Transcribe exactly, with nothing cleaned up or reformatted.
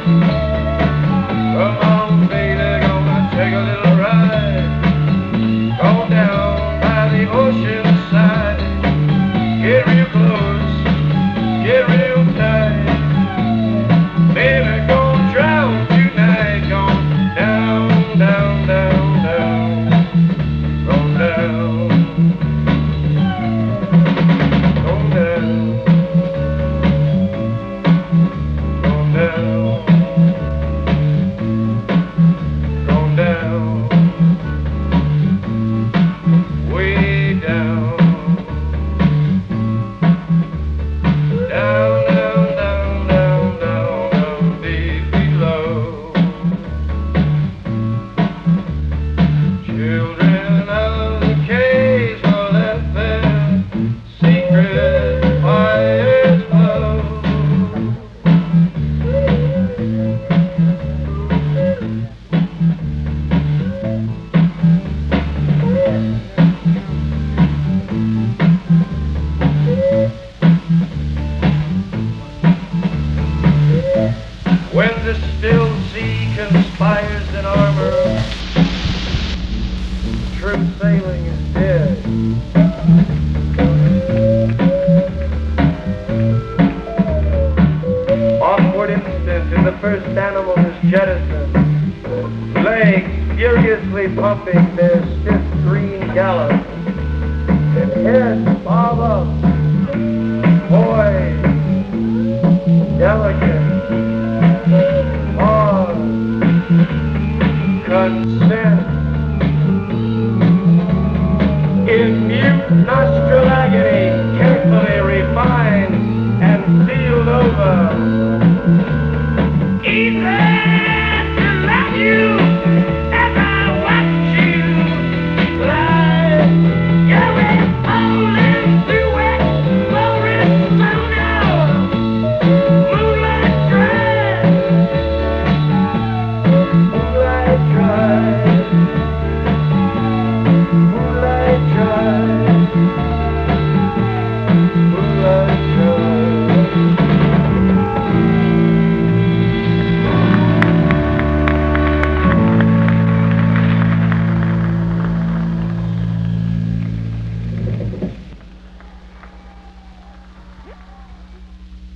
Come on, baby, gonna take a little ride. Go down by the ocean side. Get real close, get real tight. Baby, gonna drown tonight. Gone down, down, down, down. Gone down. Gone down. Gone down. Gone down. Way down. Down, down, down, down, down, down, deep below. Children of the caves will let their secret fires glow. When the still sea conspires in armor, true sailing is dead. Awkward instant in the first animal is jettisoned, legs furiously pumping their stiff green gallop, and heads bob up, poised, delicate. Pause, consent, in mute nostril agony, carefully refined and sealed over. Easy to love you as I watch you glide. You're withholding through it, Arizona, moonlight drive. Moonlight drive, moonlight drive.